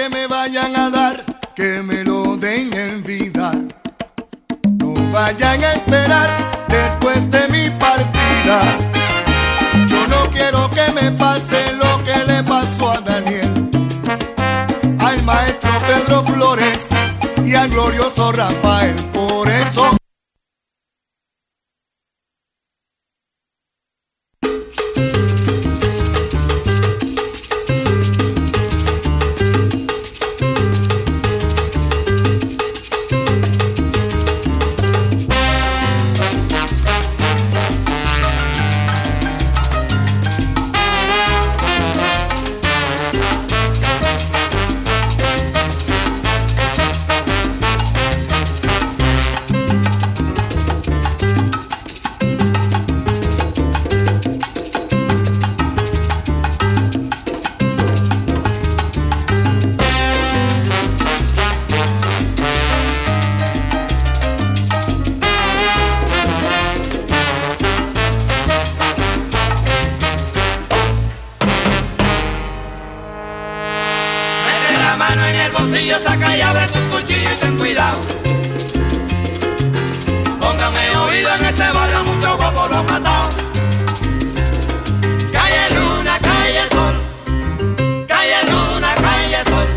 que me vayan a dar, que me lo den en vida. No vayan a esperar después de mi partida. Yo no quiero que me pase lo que le pasó a Daniel, al maestro Pedro Flores y al glorioso Rafael. Por eso saca y abre tu cuchillo y ten cuidado. Póngame oído, en este barrio muchos guapos lo han matado. Calle Luna, calle Sol, calle Luna, calle Sol.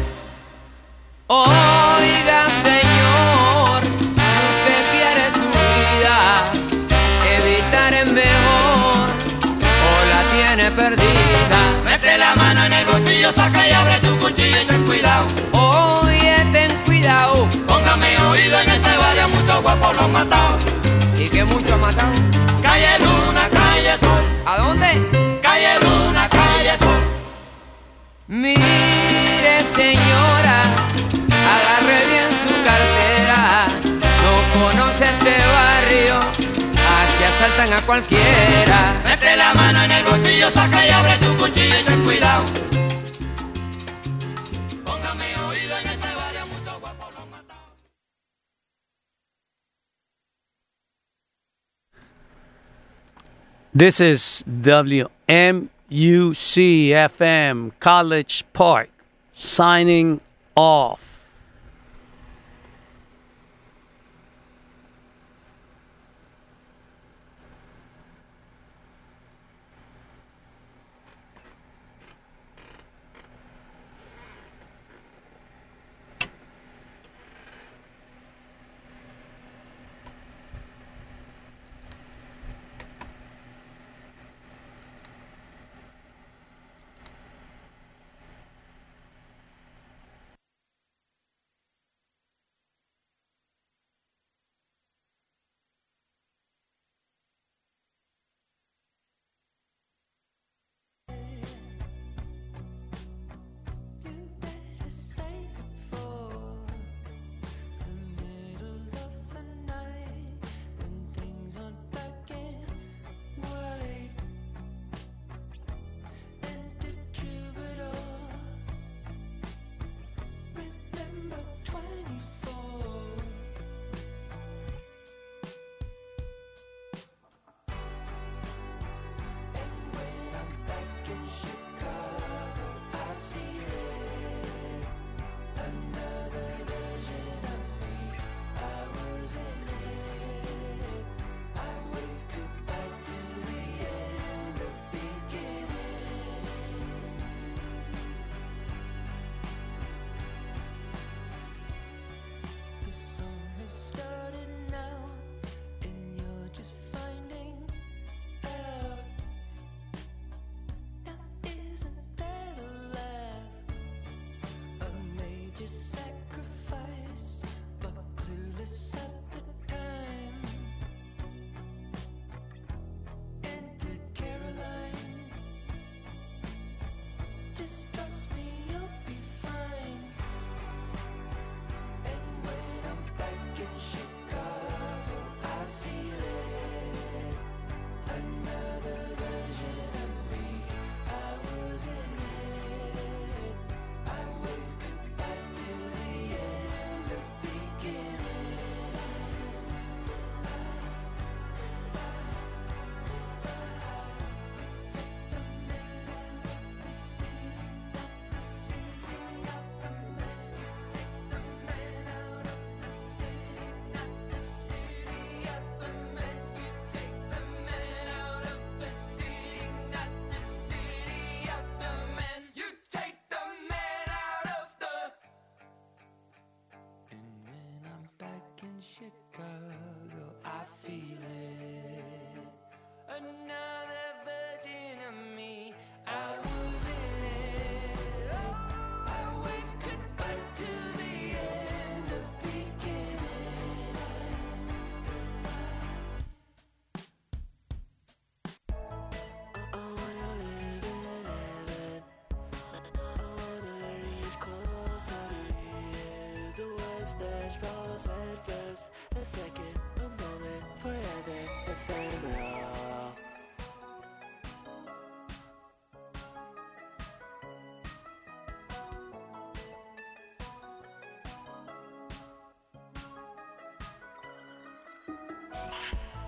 Oiga, señor, si usted quiere su vida, evitar es mejor o la tiene perdida. Mete la mano en el bolsillo, saca y abre tu cuchillo y ten cuidado. Póngame oído, en este barrio muchos guapos lo han matado. ¿Y qué mucho han matado? Calle Luna, calle Sol. ¿A dónde? Calle Luna, calle Sol. Mire, señora, agarre bien su cartera. No conoce este barrio, aquí asaltan a cualquiera. Mete la mano en el bolsillo, saca y abre tu cuchillo y ten cuidado. This is WMUC-FM College Park signing off.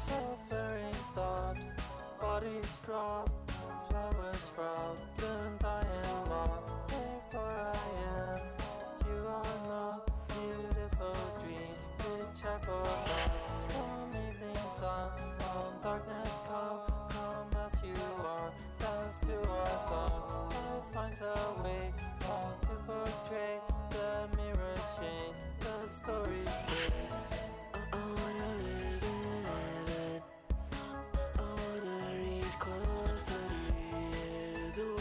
Suffering stops, bodies drop, flowers sprout, bloom by and mock. Therefore I am, you are not. Beautiful dream, which I forgot. Come evening sun, come darkness come as you are. Dance to our song, it finds a way how to portray. The mirror change, the story stays. I wanna live it. I wanna reach close to you. The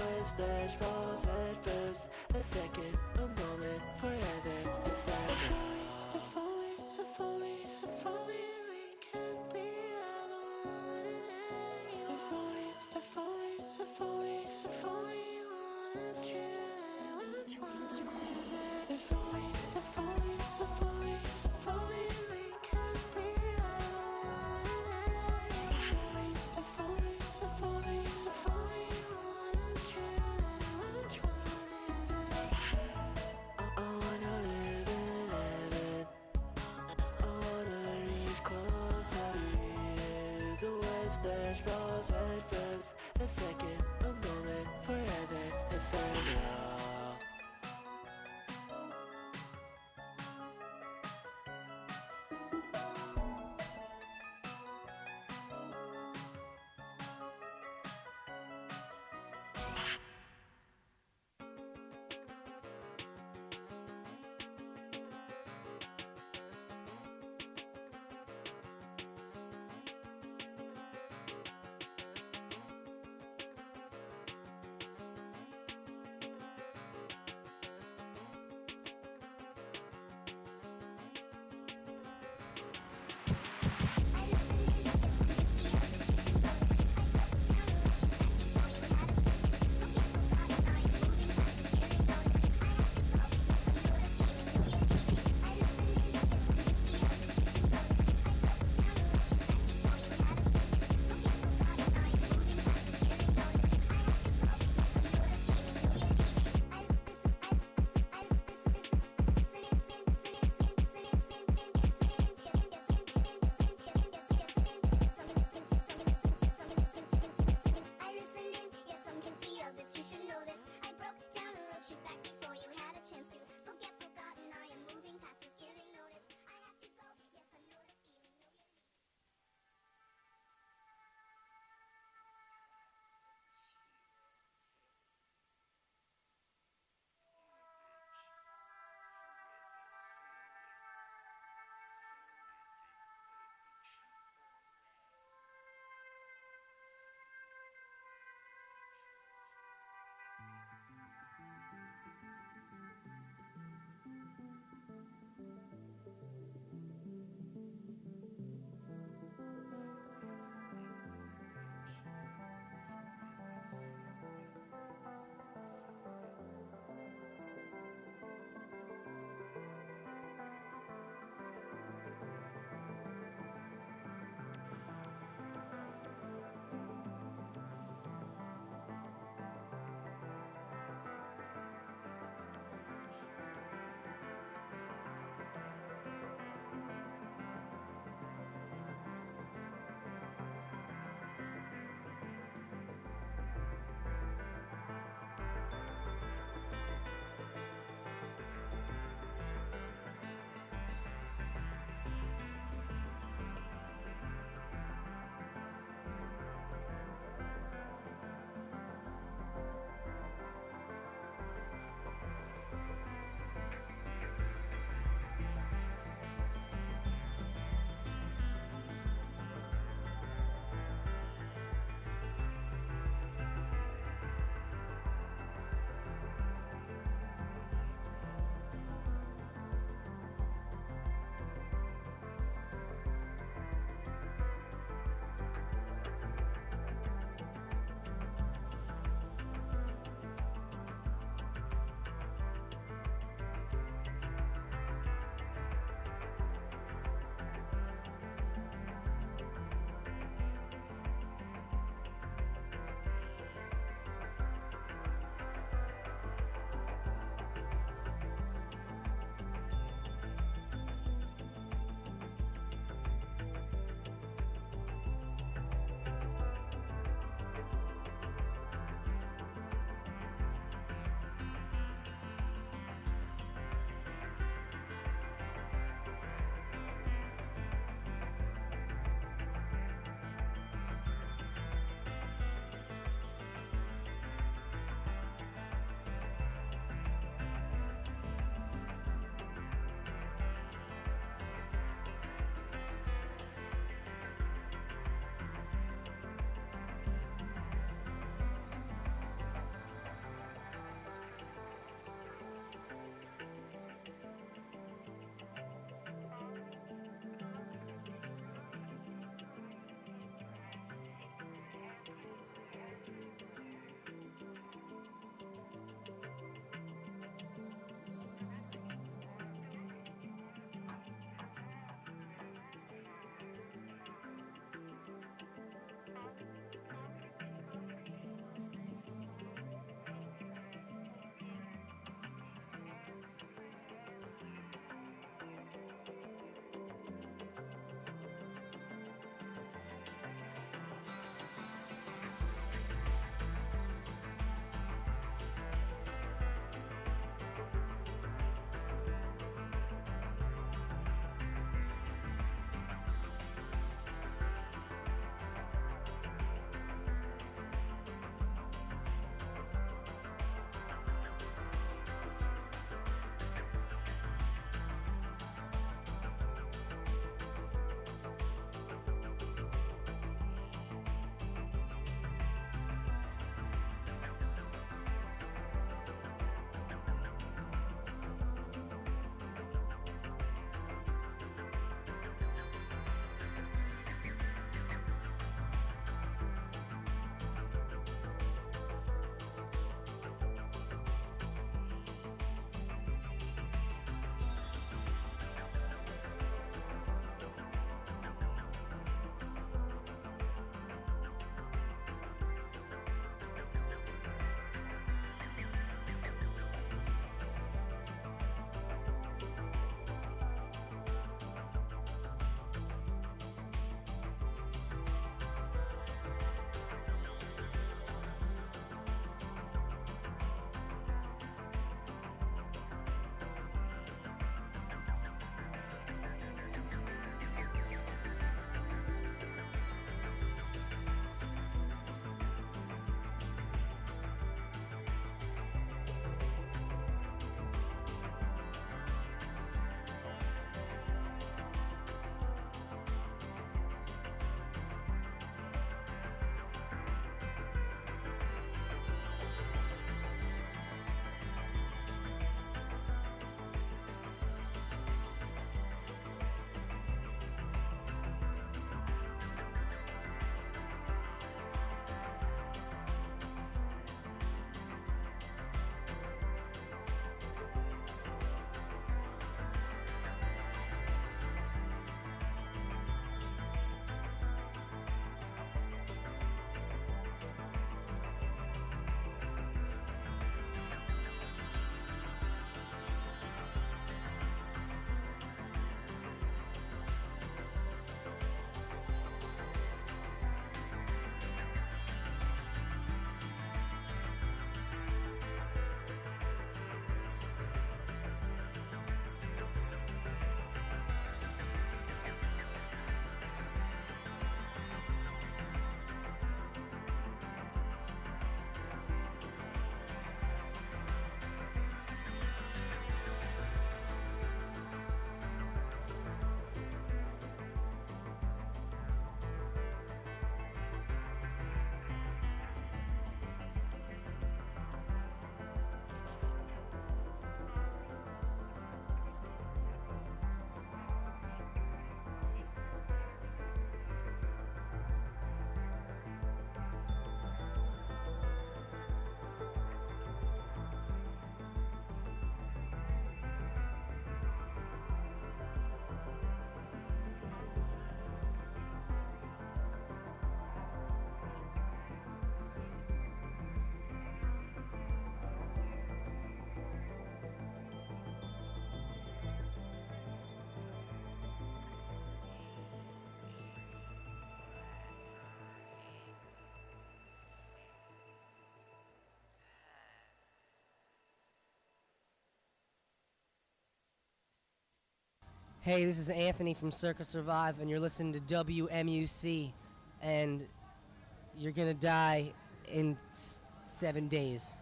Hey, this is Anthony from Circa Survive, and you're listening to WMUC, and you're gonna die in 7 days.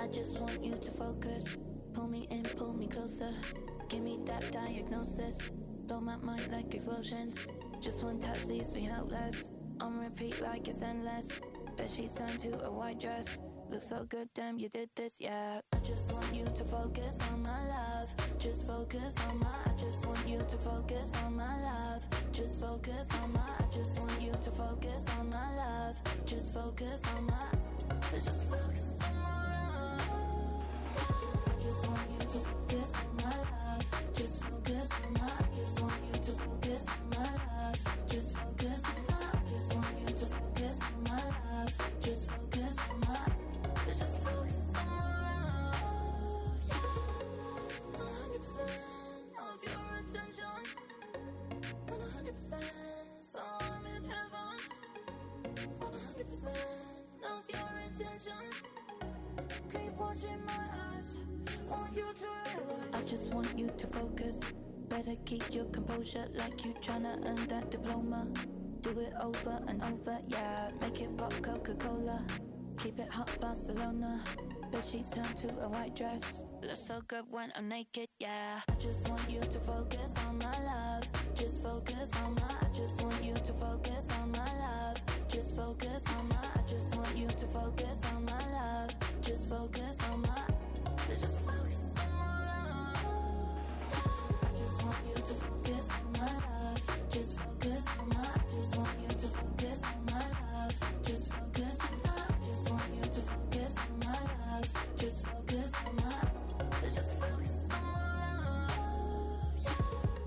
I just want you to focus. Pull me in, pull me closer. Give me that diagnosis. Blow my mind like explosions. Just one touch leaves me helpless. On repeat like it's endless. Bet she's turned to a white dress. Looks so good, damn, you did this, yeah. I just want you to focus on my love. Just focus on my. I just want you to focus on my love. Just focus on my. I just want you to focus on my love. Just focus on my. Just focus on my love. I just want you to focus on my love. Just focus on my. I just want you to focus on my love. Just focus on my. I just want you to focus on my love. Just focus on my. Just focus on my love. Yeah. 100% of your attention. 100% so I'm in heaven. 100% of your attention. Keep watching my eyes. Want you to realize. I just want you to focus. Better keep your composure like you tryna earn that diploma. Do it over and over, yeah. Make it pop Coca-Cola. Keep it hot Barcelona. Bedsheets turn to a white dress. Looks so good when I'm naked, yeah. I just want you to focus on my love. Just focus on my. I just want you to focus on my love. Just focus on my. I just want you to focus on my love. Just focus on my. Just focus on my love. I just want you to focus on my love. Just focus on my. I just want you to focus on my love. Just focus on my. I just want you to focus on my love. Just focus on my. Just focus on my love. Yeah.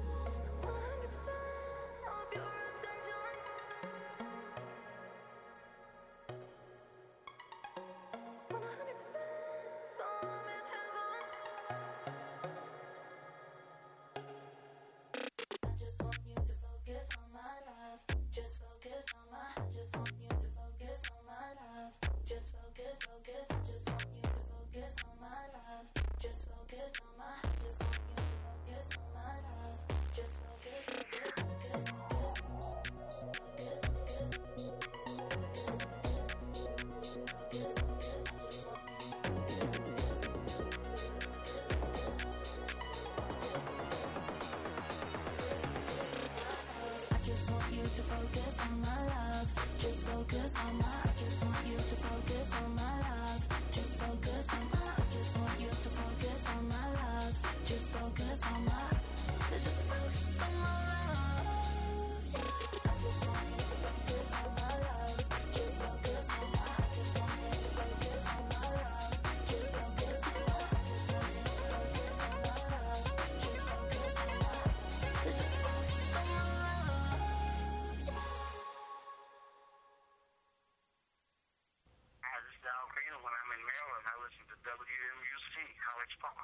100% of your attention. 100% so I'm in heaven. I just want you to focus on my love. Just focus on my. I just want you to focus on my love. Just focus, focus. I just want you to focus on my love. Just focus on my. I just want you to focus on my love. Just focus, focus, focus, focus. Focus, focus. I just want you to focus on my love. Just focus on my. I just want you to focus on my love. Just focus on my. I just want you to focus on my love. Just focus on my. Just focus on my love. Yeah. I just want you to focus on my love. Just focus on my. I just want you to focus on my love. Just focus on my. I just want you to focus on my love. Just focus on my. Just focus on my love. Hi, this is Al Green. When I'm in Maryland, I listen to WMUC, College Park.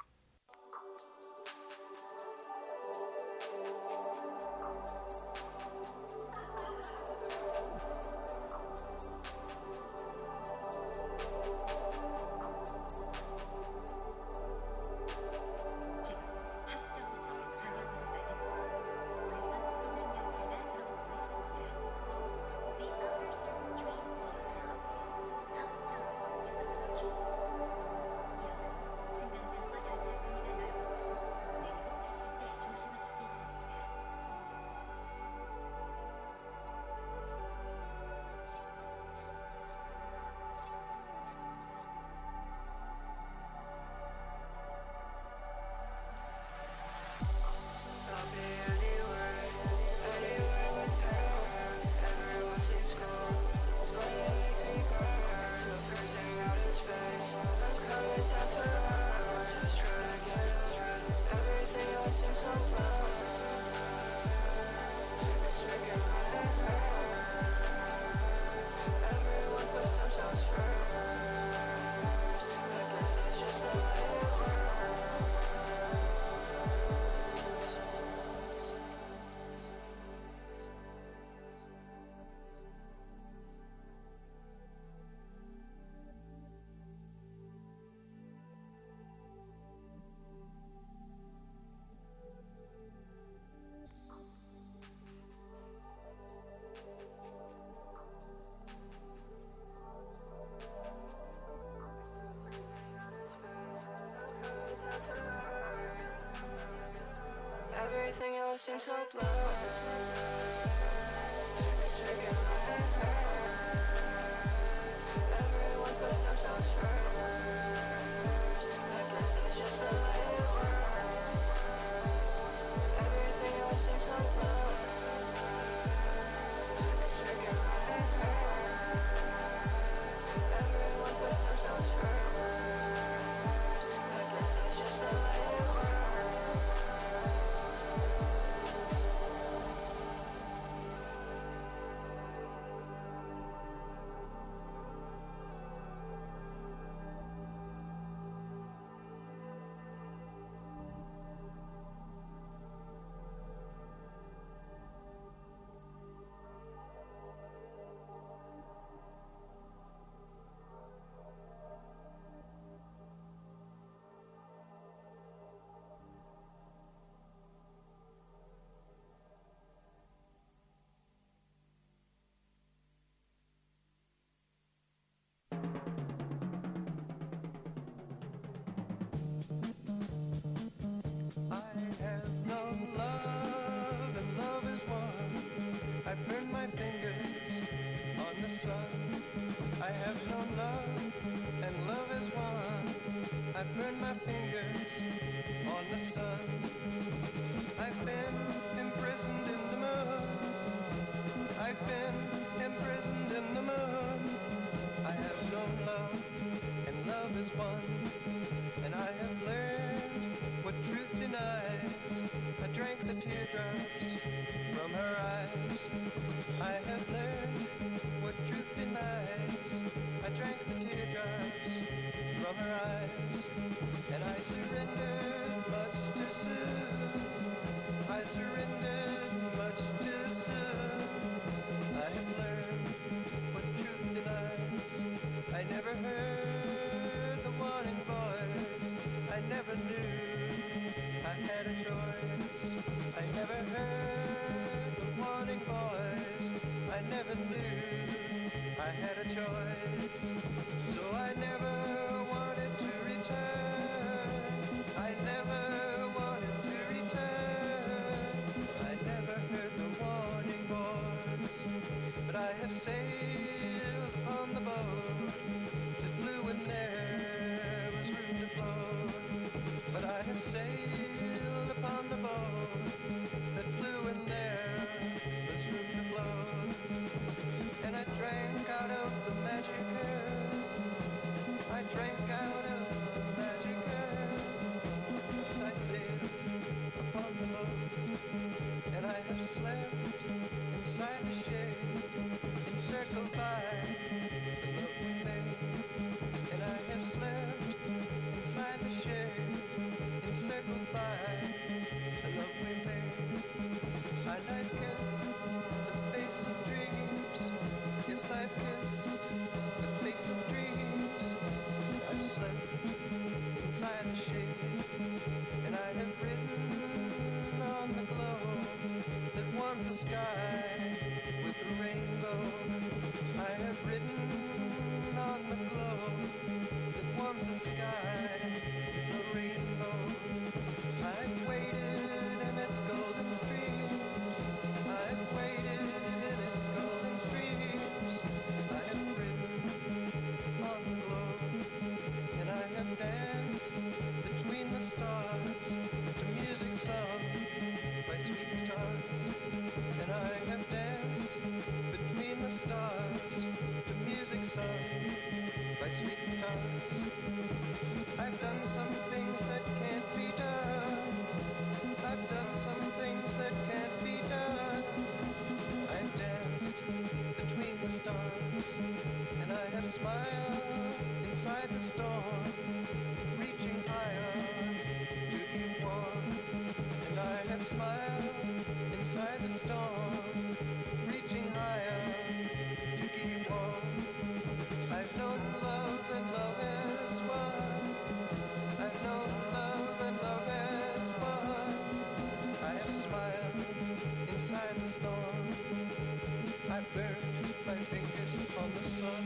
seems so blurred. It's making my head hurt. Everyone puts themselves first. I guess it's just the way it works. Everything else seems so blurred. It's making my head hurt. Everyone puts themselves first. I guess it's just the way it works. I have known love, and love is one. I burn my fingers on the sun. I have known love, and love is one. I burn my fingers on the sun. I've been imprisoned in the moon. I've been imprisoned in the moon. I have known love, and love is one. And I have learned what truth denies. I drank the teardrops from her eyes. I have learned what truth denies. I drank the teardrops from her eyes. And I surrendered much too soon. I surrendered much too soon. I have learned what truth denies. I never heard the warning voice. I never knew I had a choice. I never heard the warning voice. I never knew I had a choice. So I never wanted to return. I never wanted to return. I never heard the warning voice. But I have sailed on the boat that flew when there was room to float. But I have sailed upon the boat that flew when there was room to float. And I drank out of the magic urn. I drank out of the magic urn as I sailed upon the boat. And I have slept inside the shade, encircled by the love we made. And I have slept inside the shade, encircled by the love we made. And I've kissed the face of dreams. Yes, I've kissed the face of dreams. I've slept inside the shade, and I have written on the glow that warms the sky with a rainbow. I have written on the glow that warms the sky with a rainbow. I've waited in its golden streams. I've waited in its golden streams. I have written on the glow, and I have danced between the stars to music sung by sweet guitars. And I have danced between the stars to music sung by sweet guitars. I've done some things that can't be done. I've done some things that can't be done. I've danced between the stars, and I have smiled inside the storm, reaching higher to keep warm. And I have smiled inside the storm, reaching higher to keep warm. I've known love, and love is one. I've known love, and love is one. I have smiled inside the storm. I burned my fingers on the sun.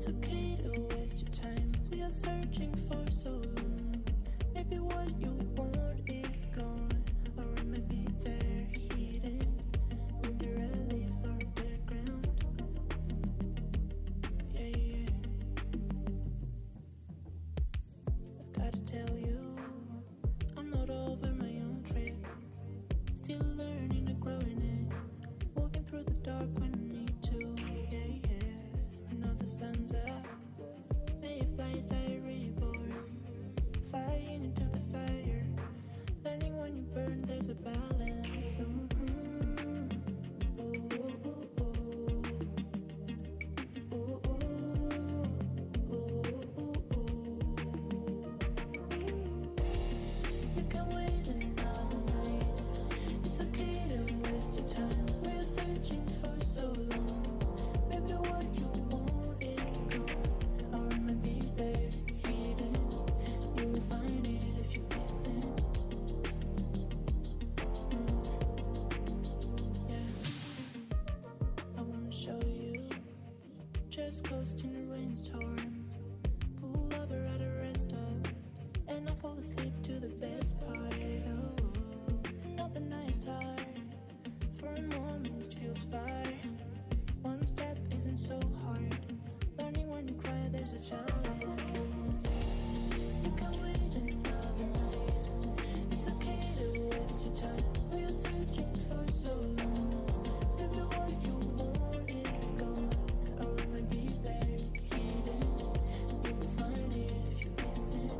It's okay to waste your time. We are searching for so long. Maybe what you want is gone, or it might be there hidden in the relief or the ground. Yeah, yeah. I've gotta tell you, I'm not over my own trip. Still learning and growing it. Walking through the dark when I need to. Yeah, yeah. I know the sun's up. Mayflies diary born. Flying into the fire. Learning when you burn, there's a balance. Ooh, ooh, ooh, ooh, ooh, ooh, ooh. You can wait another night. It's okay to waste your time. We're searching for so long. Maybe what you want is gone, or it might be there hidden. You'll find it if you listen. Yeah. I wanna show you. Just coast in a rainstorm. Pull over at a rest stop, and I fall asleep to the best part. Oh, not the nice start. For a moment it feels fine. One step isn't so hard. Learning when you cry, there's a challenge. You can wait another night. It's okay to waste your time. We're searching for so long. Maybe what you want is gone, or it might be there hidden. You'll find it if you listen.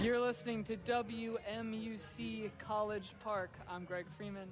You're listening to WMUC College Park. I'm Greg Freeman.